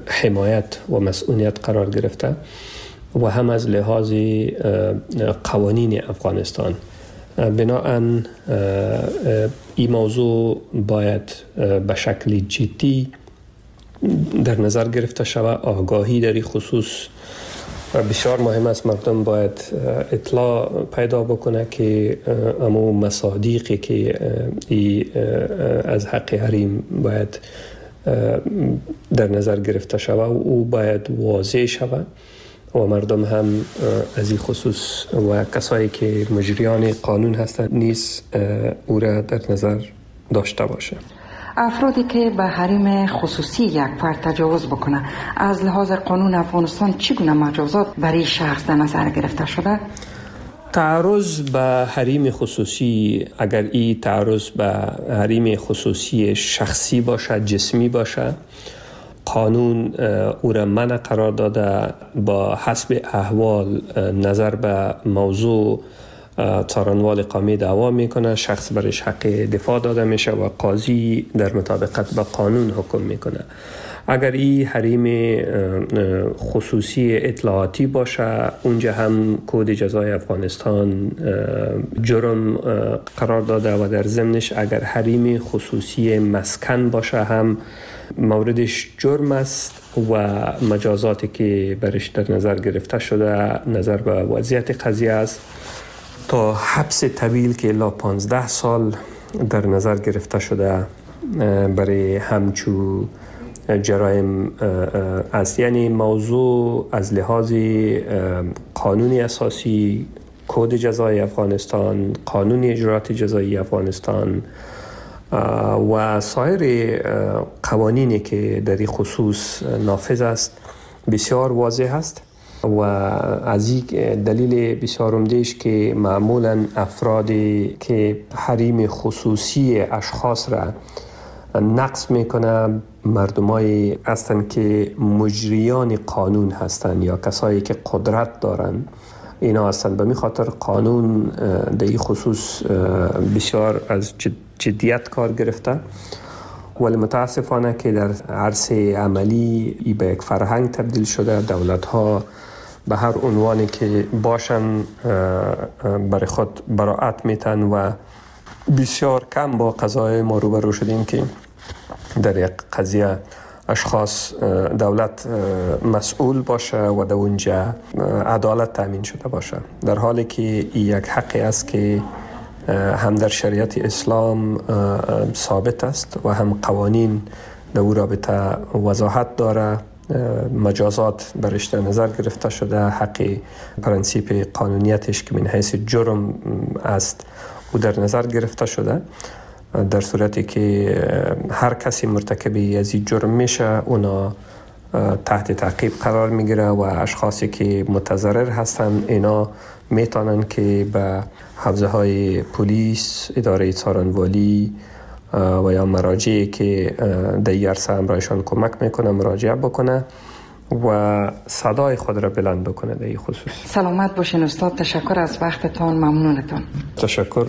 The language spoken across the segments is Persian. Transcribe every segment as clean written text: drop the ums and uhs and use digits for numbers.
حمایت و مسئولیت قرار گرفته و هم از لحاظ قوانین افغانستان. بنابراین این موضوع باید به شکل جدی در نظر گرفته شود. آگاهی در این خصوص بسیار مهم است. مردم باید اطلاع پیدا بکنه که امو مصادیقی که از حق حریم باید در نظر گرفته شود و او باید واضح شود و مردم هم از این خصوص و کسایی که مجریان قانون هستند نیز او را در نظر داشته باشه. افرادی که به حریم خصوصی یک فرد تجاوز بکنه، از لحاظ قانون افغانستان چگونه مجازات برای شخص در نظر گرفته شده؟ تعرض به حریم خصوصی، اگر این تعرض به حریم خصوصی شخصی باشه، جسمی باشه، قانون او را منع قرار داده. با حسب احوال نظر به موضوع څارنوال قومی دعوا میکنه، شخص برش حق دفاع داده میشه و قاضی در مطابقت با قانون حکم میکنه. اگر این حریم خصوصی اطلاعاتی باشه، اونجا هم کد جزای افغانستان جرم قرار داده و در ضمنش اگر حریم خصوصی مسکن باشه هم موردش جرم است و مجازاتی که برش در نظر گرفته شده نظر به وضعیت قضیه است تا حبس طویل که الا 15 سال در نظر گرفته شده برای همچو جرایم است. یعنی موضوع از لحاظ قانون اساسی، کد جزای افغانستان، قانون اجرات جزایی افغانستان و سایر قوانینی که در این خصوص نافذ است بسیار واضح است و از این دلیل بسیار عمده‌اش که معمولا افرادی که حریم خصوصی اشخاص را نقض میکنه مردمایی هستند که مجریان قانون هستند یا کسایی که قدرت دارند اینا هستند. به می خاطر قانون در این خصوص بسیار از جدیت کار گرفته، ولی متاسفانه که در عرصه عملی ای به یک فرهنگ تبدیل شده. دولت ها به هر عنوانی که باشن برای خود براعت میتن و بسیار کم با قضای ما روبرو شدیم که در یک قضیه اشخاص دولت مسئول باشه و در اونجا عدالت تامین شده باشه، در حالی که یک حقی است که هم در شریعت اسلام ثابت است و هم قوانین در او رابطه وضاحت داره. مجازات برش در نظر گرفته شده، حق پرنسیپ قانونیتش که من حیث جرم است او در نظر گرفته شده. در صورتی که هر کسی مرتکب از این جرم میشه اونا تحت تعقیب قرار میگیره و اشخاصی که متضرر هستن اینا میتونن که به حوزه های پلیس، اداره څارنوالی و یا مراجعی که در این عرصه همراهشان کمک میکنه مراجعه بکنه و صدای خود را بلند بکنه در این خصوص. سلامت باشین استاد، تشکر از وقتتان، ممنونتان. تشکر.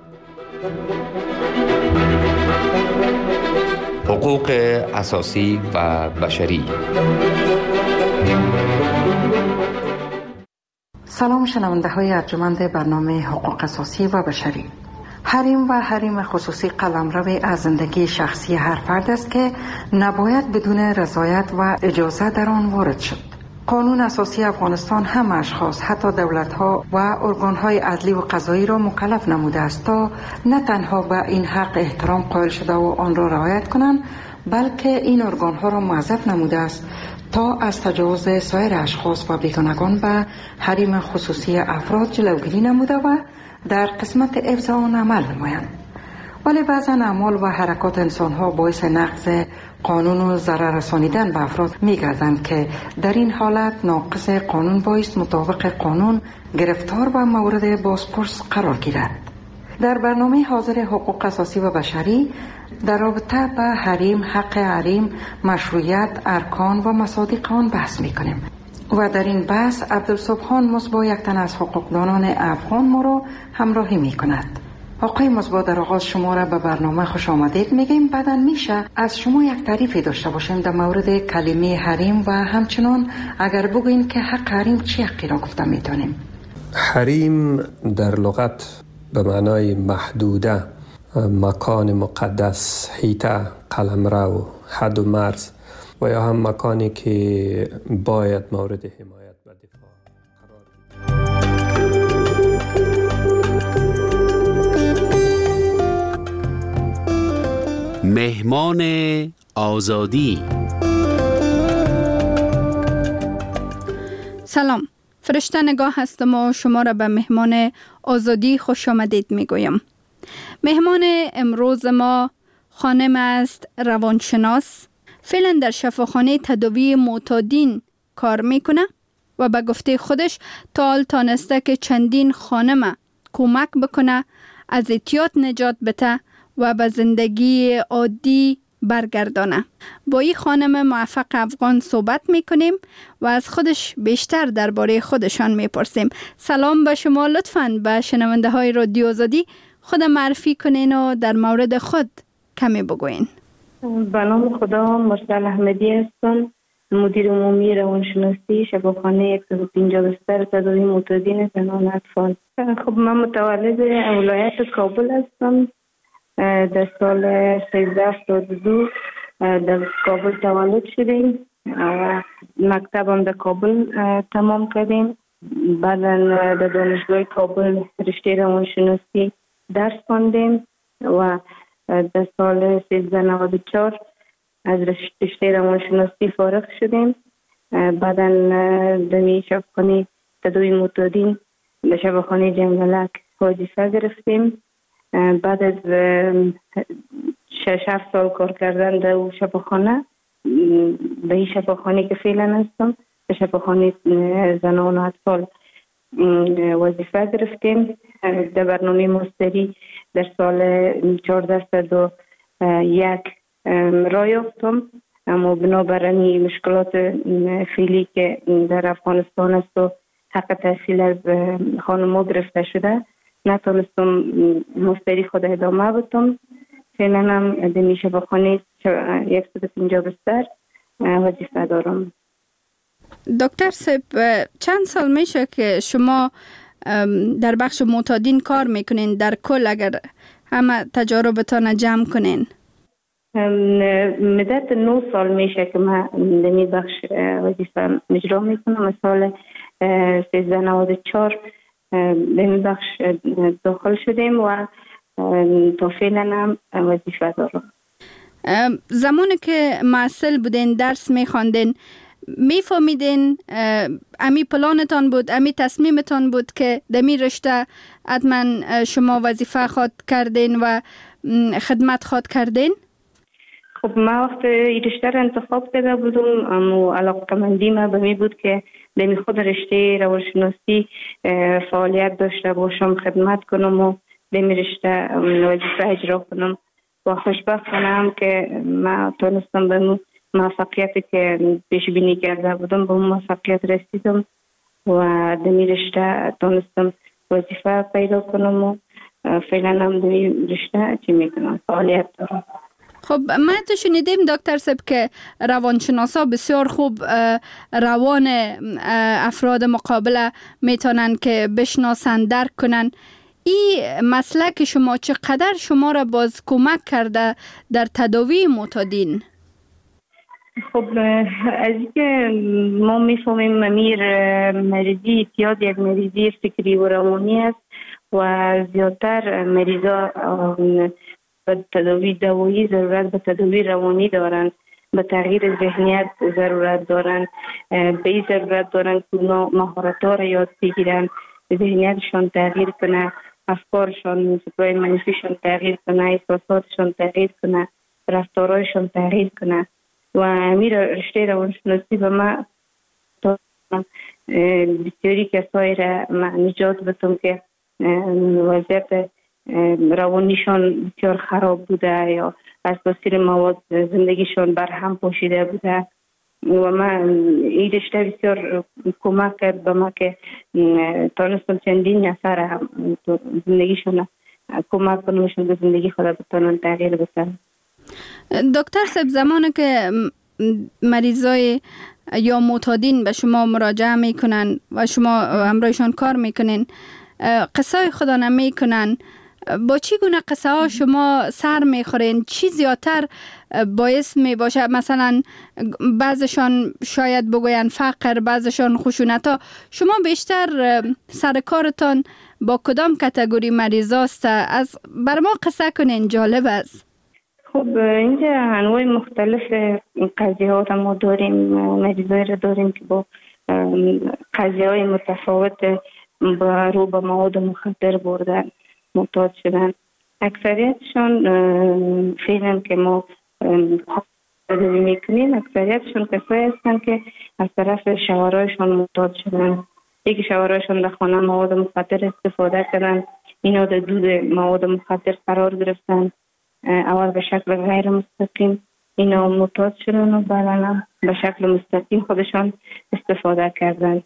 حقوق اساسی و بشری. سلام شنونده های ارجمند برنامه حقوق اساسی و بشری. حریم و حریم خصوصی قلمرو از زندگی شخصی هر فرد است که نباید بدون رضایت و اجازه در آن وارد شد. قانون اساسی افغانستان هم اشخاص حتی دولت‌ها و ارگان‌های عدلی و قضایی را مکلف نموده است تا نه تنها به این حق احترام قائل شده و آن را رعایت کنند، بلکه این ارگان‌ها را موظف نموده است تا از تجاوز سایر اشخاص و بیگانگان به حریم خصوصی افراد جلوگیری نموده و در قسمت حفظ آن عمل نمایند. ولی بعضا اعمال و حرکات انسان‌ها باعث نقض قانون و ضرر رسانیدن به افراد می‌گردند که در این حالت ناقض قانون باعث مطابق قانون گرفتار و مورد بازپرس قرار گیرد. در برنامه حاضر حقوق اساسی و بشری در رابطه به حریم، حق حریم، مشروعیت، ارکان و مصادیق آن بحث می‌کنیم. و در این بحث عبدالصبحان مصباح یک تن از حقوقدانان افغان ما را همراهی می‌کند. آقای مصباح، در آغاز شما را به برنامه خوش آمدید میگیم. بعداً میشه از شما یک تعریفی داشته باشیم در مورد کلمه حریم و همچنان اگر بگوین که حق حریم چی حقی را گفته میتونیم؟ حریم در لغت به معنای محدوده، مکان مقدس، حیطه، قلمرو، حد و مرز و یا هم مکانی که باید مورد حمایت و دفاع قرار گیرد. مهمان آزادی. سلام، فرشته نگاه هستم و شما را به مهمان آزادی خوش آمدید میگویم. مهمان امروز ما خانم است روانشناس، فعلا در شفاخانه تداوی معتادین کار میکنه و به گفته خودش تا حال تانسته که چندین خانم کمک بکنه از اعتیاد نجات بده و به زندگی عادی برگردانه. با این خانم موفق افغان صحبت میکنیم و از خودش بیشتر درباره خودشان میپرسیم. سلام به شما، لطفاً به شنونده های رادیو آزادی خود معرفی کنین و در مورد خود کمی بگوین. به نام خدا، مرسل احمدی هستم، مدیر عمومی روانشناسی شفاخانه 150 بستر تداوی معتادین زنان و اطفال. خب من متولد ولایت کابل هستم. در سال 1372 در کابل تولد شدیم و مکتبم در کابل تمام کردیم. بعدا در دانشگاه کابل رشته روانشناسی درس خواندیم و در سال 1394 از رشته روانشناسی فارغ شدیم. بعدا در شفاخانه تداوی معتادین در شفاخانه جنگلک وظیفه گرفتیم. بعد از 6-7 سال کار کردن در شفاخانه، به این شفاخانه که فعلا هستم، در شفاخانه زنان و اطفال وظیفه گرفتیم. در برنامه ماستری در سال 1401 راه یافتم، اما بنابراین مشکلات فعلی که در افغانستان است و حق تحصیل از خانم‌ها گرفته شده، نتونستم ماستری خود ادامه بدم. فعلا هم در شفاخانه 150 بستر وظیفه دارم. دکتر صاحب، چند سال میشه که شما در بخش معتادین کار میکنین؟ در کل اگر همه تجاربتان جمع کنین. مدت 9 سال میشه که من در این بخش وظیفه اجرا میکنم. از سال 1394 به این بخش داخل شدیم و تا فعلا هم وظیفه دارم. زمانی که معسل بودین، درس میخواندین، میفهمیدین امی پلانتان بود، امی تصمیمتان بود که دمی رشته حتما شما وظیفه خواد کردین و خدمت خواد کردین؟ خب من وقت این رشته را انتخاب کرده بودم، اما علاقه‌مندی من به می بود که در خود رشته روانشناسی فعالیت داشته باشم، خدمت کنم و در رشته وظیفه اجرا کنم و خوشبختانم که من تونستم به موفقیتی که پیش بینی کرده بودم به موفقیت رسیدم و در رشته تونستم وظیفه پیدا کنم و فعلا هم دوی رشته چی میکنم فعالیت دارم. خب ما تو شنیدیم دکتر صاحب که روانشناسا بسیار خوب روان افراد مقابله میتونن که بشناسن درک کنن. این مسلک شما چقدر شما را باز کمک کرده در تداوی معتادین؟ خب از اینکه ما میفهمیم مریضی اعتیاد یک مریضی فکری و روانی است و زیادتر مریضا به تداوی دوایی ضرورت به تداوی روانی دارند، به تغییر ذهنیت ضرورت دارند، به این ضرورت دارند که مهارت‌ها را یاد بگیرند، ذهنیتشان تغییر کنه، افکارشان فکرای منفیشان تغییر کنه، احساساتشان تغییر کنه، رفتارهایشان تغییر کنه. و امیر رشته روانشناسی به ما بسیاری کسایی را نجات بدم که وضعیت روانیشان بسیار خراب بوده یا از تاثیر مواد زندگیشان برهم پاشیده بوده و من این رشته بسیار کمک کرد به ما که تانستم چندین نفر هم زندگیشان کمک کنمشون به زندگی خود بتانن تغییر بدن. دکتر صاحب زمانی که مریضای یا معتادین به شما مراجعه میکنن و شما همراهشان کار میکنین، قصه خدا نمیکنن، با چی گونه قصه ها شما سر میخورین؟ چی زیادتر باعث می باشه؟ مثلا بعضشان شاید بگوین فقر، بعضشان خشونت ها. شما بیشتر سر کارتان با کدام کاتگوری مریضاست؟ از بر ما قصه کنین، جالب است. خب اینجا انواع مختلف قضیه ها ما داریم، مریضایی را داریم که با قضیه های متفاوت رو به مواد مخدر بردن معتاد شدن. اکثریتشان فعلا که ما تداوی میکنیم اکثریتشان کسایی هستن که از طرف شوهرایشان معتاد شدن. یکی شوهرایشان در خانه مواد مخدر استفاده کردن، اینا در دود مواد مخدر قرار گرفتن، اول به شکل غیر مستقیم اینا معتاد شدن و بعدا به شکل مستقیم خودشان استفاده کردن.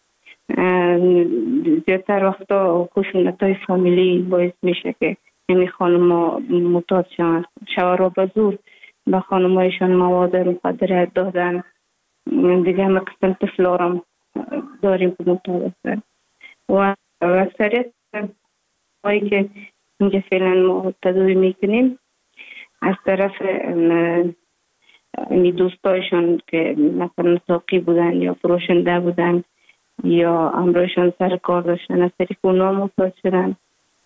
زیادتر وقتا خشونت‌های فامیلی باعث میشه که این خانم‌ها معتاد شدن. شوهرها به زور به خانم‌هایشان مواد مخدر دادن. دیگه هم قسم طفلا را داریم که معتاد هستن و اکثریت هایی که اینجا فعلا ما تداوی میکنیم از طرف دوستایشان که مثلا ساقی بودن یا فروشنده بودن یا همراهشان سر کار داشتن، از طریق اونا معتاد شدن.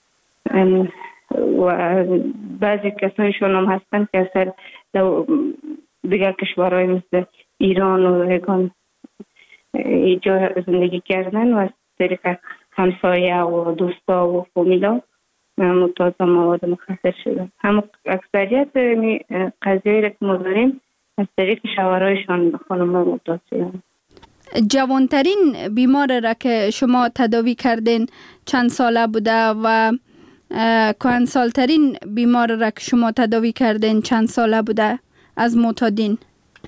و بعضی کسایشون هم هستن که اصلا دیگر کشورهای مثل ایران و یکان اینجا زندگی کردن و از طریق همسایه و دوستا و فامیلا معتاد مواد مخدر شدن. هم اکثریت قضیه‌ای را که ما داریم از طریق شوهرایشان به خانم‌ها معتاد شدن. جوانترین بیمار را که شما تداوی کردین چند ساله بوده و کهنسالترین بیمار را که شما تداوی کردین چند ساله بوده از معتادین؟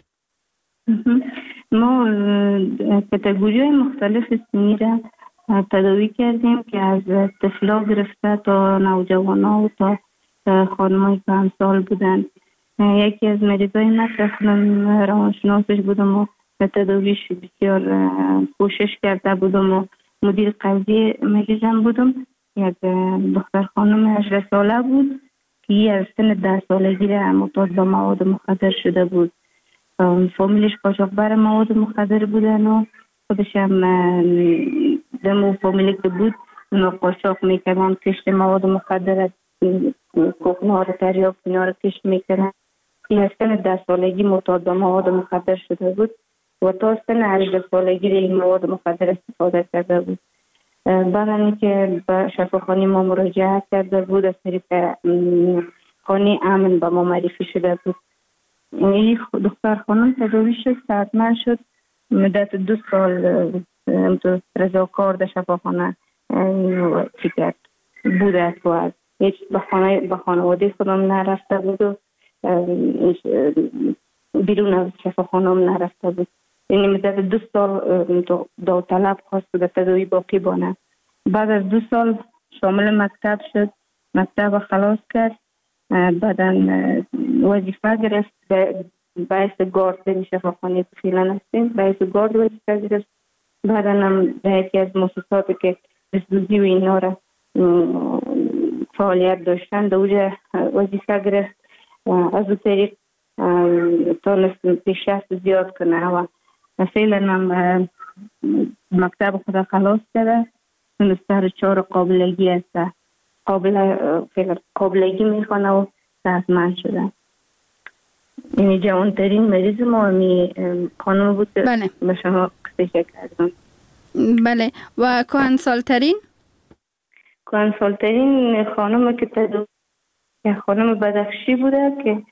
ما کاتگوری‌های مختلف سنی را تداوی کردیم که از طفلا گرفته تا نوجوانا و تا خانم‌های کهنسال بودن. یکی از مریضای من روانشناسش بودم و تداویش بسیار کوشش کرده بودم و مدیر قضیه مریضم بودم. یک دختر خانم 18 ساله بود که از سن 10 سالگی معتاد به مواد مخدر شده بود. فامیلش قاچاقبر مواد مخدر بودن و خودش هم دمو فامیلی که بود اونا قاچاق میکردن، کشت مواد مخدر از کوکنار تریاک اینا رو کشت میکردن. این از سن 10 سالگی معتاد به مواد مخدر شده بود و تا سن 18 سالگی این مواد مخدر استفاده کرده بود. بعد که به شفاخانه ما مراجعه کرده بود از طریق خانه امن به ما معرفی شده بود. این دختر خانم تداوی شد، صحتمند شد، مدت 2 سال رضاکار در شفاخانه چی کرد بوده و هیچ به خانواده خودم نرفته بود و بیرون از شفاخانه هم نرفته بود. یعنی مدت 2 سال داوطلب خواست به تداوی باقی بانه. بعد از 2 سال شامل مکتب شد مکتب خلاص کرد، بعدا وظیفه گرفت باعث گارد در شفاخانه که فعلا هستیم، باعث گارد وظیفه گرفت. بعدا هم در یکی از مؤسساتی که رسدوزی و اینا را فعالیت داشتن در اونجا وظیفه گرفت. از اون طریق تونست پیشرفت زیاد کنه و فعلا هم مکتب خود خلاص کرده، تونسته 4 قابلگی هست، قابلگی میخوانه و صحتمند شده. یعنی جوانترین مریض ما همی خانم بود. بله. به شما قصه کردم. بله. و کهنسالترین؟ کهنسالترین خانم که خانم بدخشی بوده که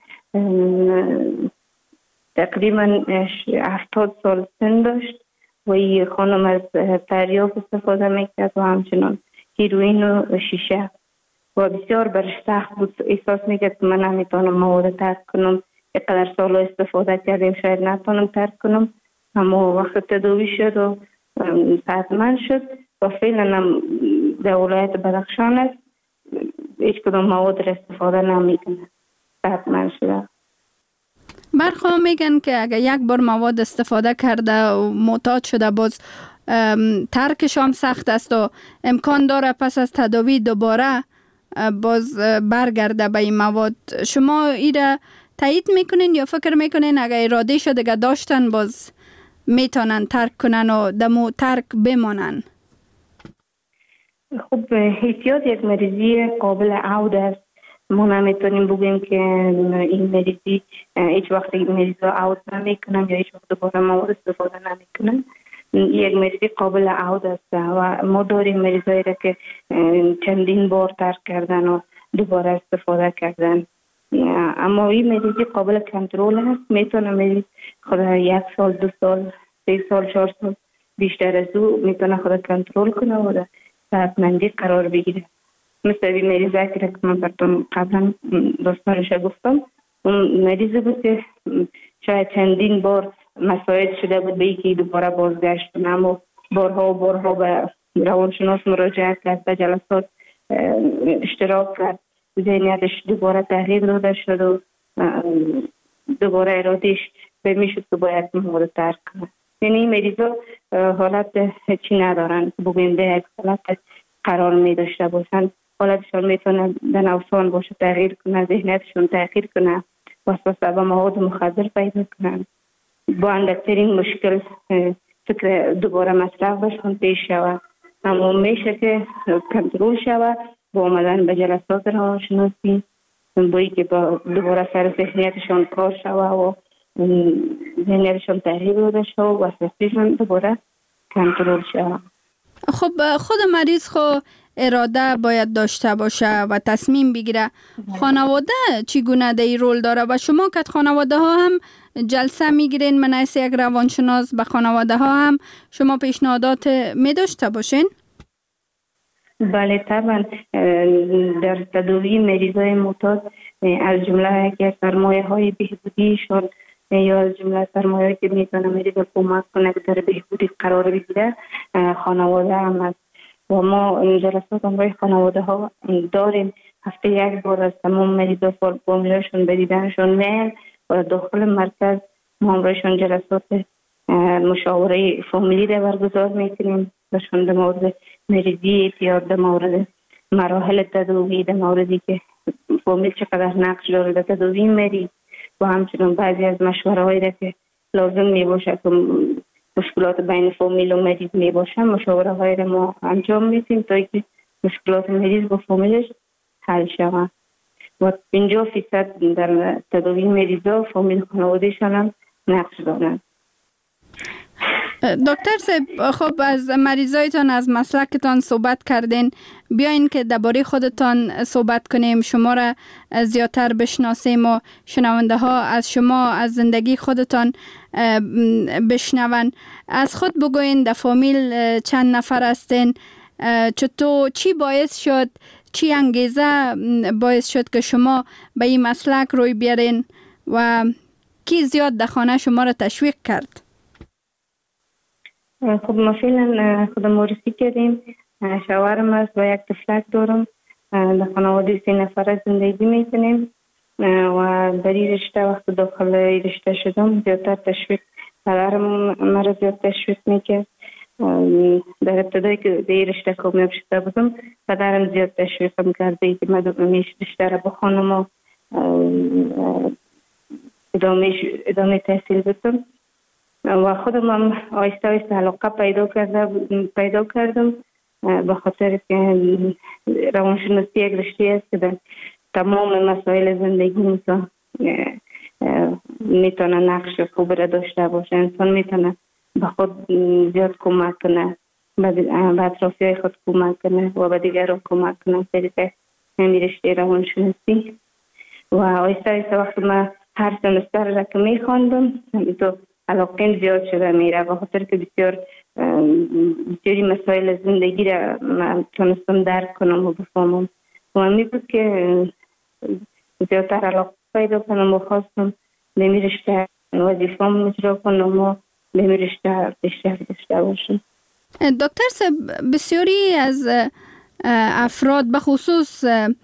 تقریبا 70 سال سن داشت و این خانم از تریاک استفاده میکرد و همچنان هیروئین و شیشه و بسیار برش سخت بود. احساس میکرد که من نمیتونم مواد ترک کنم، اینقدر سال استفاده کردیم شاید نتونم ترک کنم. اما وقت تداوی شد و صحتمند شد و فعلا هم در ولایت بدخشان است، هیچ کدام مواد را استفاده نمیکنه، صحتمند شده. برخواه میگن که اگر یک بار مواد استفاده کرده و معتاد شده باز ترکش هم سخت است و امکان داره پس از تداوی دوباره باز برگرده به این مواد. شما ایره تایید میکنین یا فکر میکنین اگر اراده شده که داشتن باز میتونن ترک کنن و دمو ترک بمانن؟ خب احتیاط یک مریضی قابل عود است. ما نمیتونیم بگیم که این مریضی هیچ وقت این مریض را عود نمیکنن یا هیچ وقت دوباره مواد استفاده نمیکنن. یک مریضی قابل عود است و ما داریم مریضایی را که چندین بار ترک کردن و دوباره استفاده کردن. اما این مریضی قابل کنترل هست. میتونه مریض خود 1 سال 2 سال 3 سال 4 سال بیشتر از او میتونه خود کنترل کنه و در صحتمندی قرار بگیره. مثل این مریضی که من براتون قبلا داستانش گفتم، اون مریضی بود که شاید چندین بار مساعد شده بود به اینکه دوباره بازگشت کنه، اما بارها و بارها به روانشناس مراجعه کرد، به جلسات اشتراک کرد، ذهنیتش دوباره تحریک داده شد و دوباره ارادهش به میشد که باید مواد ترک کنه. یعنی این مریضا حالت چی ندارن که بگویم به یک حالت قرار می داشته باشن. حالتشان میتونه در نوسان باشه، تغییر کنه، ذهنیتشون تغییر کنه، وسوسه به مواد مخدر پیدا کنن. با اندکترین مشکل فکر دوباره مصرف بشون پیش شود. اما میشه که کنترل شود با آمدن به جلسات روانشناسی، بایی که با دوباره سر ذهنیتشان کار شود و ذهنیتشان تغییر داده شود و وسوسه‌شان دوباره کنترل شود. خب خود مریض اراده باید داشته باشه و تصمیم بگیره. خانواده چگونه در این رول داره و شما که خانواده ها هم جلسه میگیرین من از یک روانشناس به خانواده ها هم شما پیشنهادات می داشته باشین؟ بله طبعا. در تداوی مریضای معتاد از جمله یکی از سرمایه های بهبودیشون یا از جمله سرمایه‌ای که میتونه مریض کمک کنه که در بهبودی قرار بگیره خانواده هم است و ما جلسات امروز خانواده ها داریم. هفته 1 بار از تمام مریضا فامیلشون به دیدنشون میل و داخل مرکز ما امروزشون جلسات مشاوره فامیلی را برگزار میکنیم بهشون در مورد مریضی اعتیاد، در مورد مراحل تداوی، در موردی که فامیل چقدر نقش داره در تداوی مریض و همچنین بعضی از مشوره هایی را که لازم می باشه که مشکلات بین فامیل و مریض می باشه، مشاوره هایی را ما انجام میدیم تا اینکه مشکلات مریض با فامیلش حل شود و 50% در تداوی مریضا فامیل خانوادهشان هم نقش دارند. دکتر صاحب، خب از مریضایتان از مسلکتان صحبت کردین، بیاین که درباره خودتان صحبت کنیم، شما را زیادتر بشناسیم و شنونده ها از شما از زندگی خودتان بشنون. از خود بگوین در فامیل چند نفر هستین؟ چطور چی باعث شد، چی انگیزه باعث شد که شما به این مسلک روی بیارین و کی زیاد در خانه شما را تشویق کرد؟ خب ما فعلا خودم ورسی کردیم، شوهرم است و یک طفلک دارم در خانواده 3 نفره زندگی میکنیم و در این رشته وقت داخل این رشته شدم زیادتر تشویق پدرم مرا زیاد تشویق میکرد. در ابتدایی که در این رشته کامیاب شده بودم پدرم زیاد تشویقم کرده که من رشته را بخوانم و ادامه تحصیل بدم و خودم هم آهسته آهسته علاقه پیدا کردم به خاطر که روانشناسی یک رشته است که در تمام مسائل زندگی میتونه نقش خوب را داشته باشه. انسان میتونه به خود زیاد کمک کنه، به اطرافیای خود کمک کنه و به دیگران کمک کنه طریق همین رشته روانشناسی. و آهسته آهسته وقتی من هر سمستر را که میخواندم تو علاقه زیاد شده میره به خاطر که بسیاری مسائل زندگی را من تونستم درک کنم و بفهمم و همین بود که زیادتر علاقه پیدا کنم و خواستم به این رشته وظیفه‌ام اجرا کنم و به این رشته بیشتر داشته باشم. دکتر صاحب، بسیاری از افراد به خصوص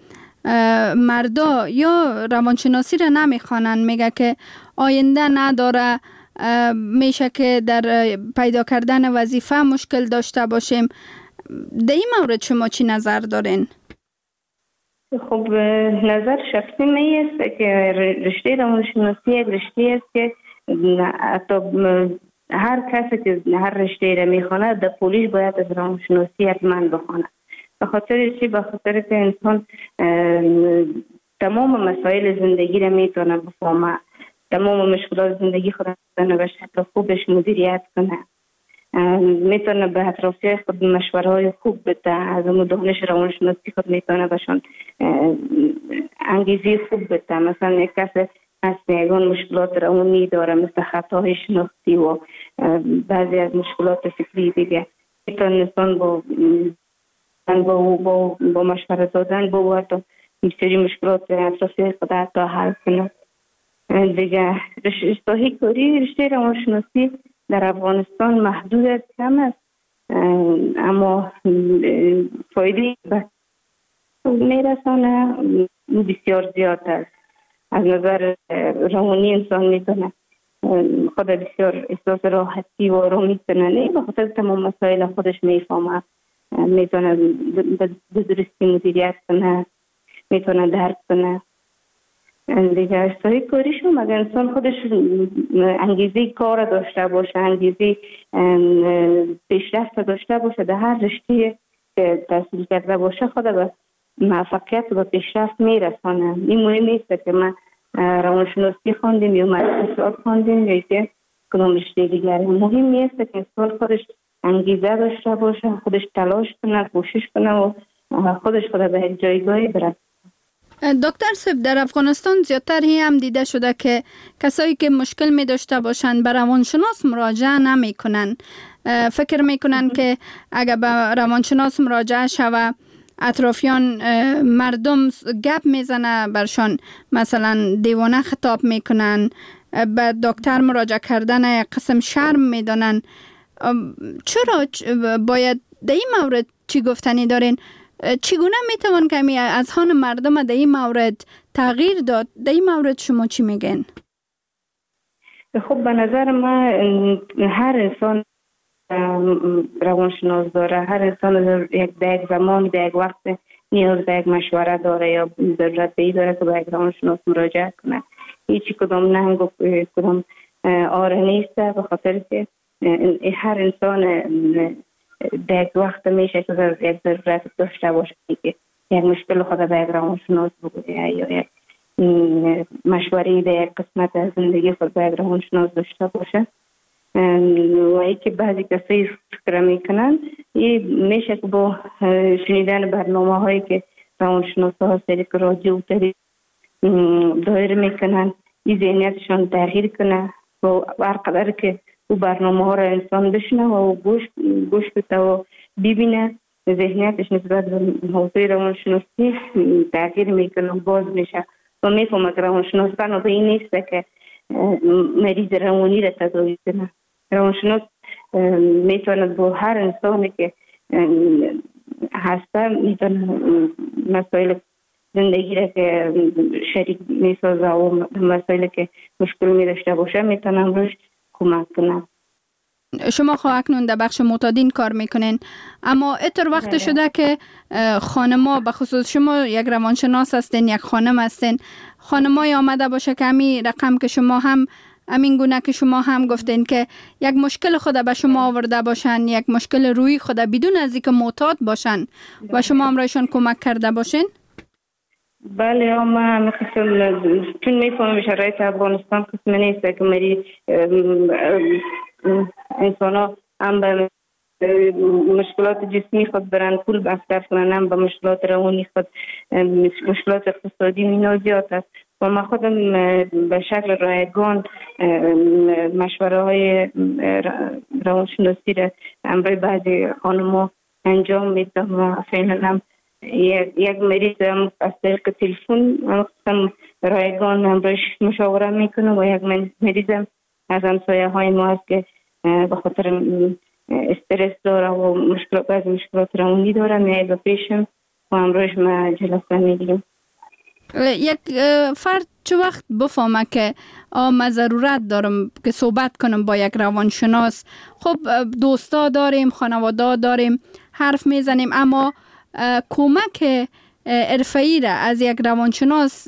مردا یا روانشناسی را نمیخوانند، میگه که آینده نداره، میشه که در پیدا کردن وظیفه مشکل داشته باشیم. در این مورد شما چی نظر دارین؟ خب نظر شخصی می است که رشته روانشناسی یک رشته است که حتی هر کسی که هر رشته را میخونه در پولیش باید از روانشناسی حتما بخونه. به خاطر چی؟ به خاطر که انسان تمام مسائل زندگی را میتونه بفهمه، تمام مشکلات زندگی خود میتونه به شکل خوبش مدیریت کنه، میتونه به اطرافیای خود مشوره‌های خوب بده، از اون دانش روانشناسی خود میتونه بهشون انگیزه خوب بده. مثلا یک کس از یگان مشکلات روانی داره مثل خطاهای شناختی و بعضی از مشکلات فکری دیگه، میتونه انسان با مشورت دادن با تا بسیاری مشکلات اطرافیای خود حتی حل کنه. دیگه رشته کاری رشته روانشناسی در افغانستان محدود است، کم است، اما فایده میرسانه بسیار زیاد است. از نظر روانی انسان میتونه خود بسیار احساس راحتی و آرامی کنه، نه به خاطر تمام مسائل خودش میفهمه، میتونه به درستی مدیریت کنه، میتونه درک کنه. دیگه اشتهای کاریشون اگر انسان خودش انگیزه کار داشته باشه، انگیزه پیشرفت داشته باشه در هر رشته که تحصیل کرده باشه خود به موفقیت و پیشرفت میرسانه. این مهم نیست که من روانشناسی خواندیم یا اقتصاد خواندیم یا که کدام رشته دیگری. مهم نیست که انسان خودش انگیزه داشته باشه، خودش تلاش کنه، کوشش کنه و خودش به یک جایگاهی برسه. دکتر صاحب، در افغانستان زیادتر هم دیده شده که کسایی که مشکل می داشته باشند به روانشناس مراجعه نمی کنن. فکر می کنن که اگر به روانشناس مراجعه شوه اطرافیان مردم گپ میزنه برشان، مثلا دیوانه خطاب میکنن، به دکتر مراجعه کردن قسم شرم میدانن. چرا باید در این مورد چی گفتنی دارین؟ چگونه میتوان که اذهان مردم در این مورد تغییر داد؟ در این مورد شما چی میگن؟ خب به نظر من هر انسان روانشناس داره، هر انسان در یک زمان در یک وقت نیاز به یک مشوره داره یا ضرورت به داره که به یک روانشناس مراجعه کنه. هیچ کدام ننگ و کدام آره نیست، به خاطر که هر انسان در یک وقت میشه که یک ضرورت داشته باشه که یک مشکل خود به یک روانشناس بگویه یا یک مشوره در یک قسمت از زندگی خود به یک روانشناس داشته باشه. و ای که بعضی کسی فکر میکنن میشه که با شنیدن برنامه هایی که روانشناس ها سریع رادیو دایر میکنن این ذهنیتشان تغییر کنه و هر قدر که او برنامه ها را انسان بشنه و گوش بده و ببینه ذهنیتش نسبت به موضوع روانشناسی تغییر میکنه و باز میشه و میفهمه که روانشناس بنا به این نیست که مریض روانی را تداوی کنه. روانشناس میتواند با هر انسانی که هسته میتونه مسائل زندگی را که شریک میسازه و مسائلی که مشکل می داشته باشه میتونم روش کمک کنم. شما خب اکنون در بخش معتادین کار میکنین، اما اتر وقت شده که خانما، به خصوص شما یک روانشناس هستین، یک خانم هستین، خانمای آمده باشه که همین رقم که شما هم همین گونه که شما هم گفتین که یک مشکل خود به شما آورده باشن، یک مشکل روی خود بدون از اینکه معتاد باشن و شما هم رایشان کمک کرده باشین؟ بله، ما مثلا چون میفهمم شرایط افغانستان قسم نیست که مری انسان ها هم به مشکلات جسمی خود برن پول بستر کنن، هم به مشکلات روانی خود، مشکلات اقتصادی مینا زیاد است و ما خودم به شکل رایگان مشوره های روانشناسی را همراه بعضی خانم‌ها انجام میدم و فعلا هم یک مریض هم از طریق تلفن رایگان همراهش مشاوره میکنه و یک مریض هم از همسایه های ما هست که به خاطر استرس داره و بعضی مشکلات روانی داره، میاد به پیشم و همراهش ما جلسه میگیریم. یک فرد چه وقت بفهمه که من ضرورت دارم که صحبت کنم با یک روانشناس؟ خب دوستا داریم، خانواده داریم، حرف میزنیم، اما کمک حرفه‌ای را از یک روانشناس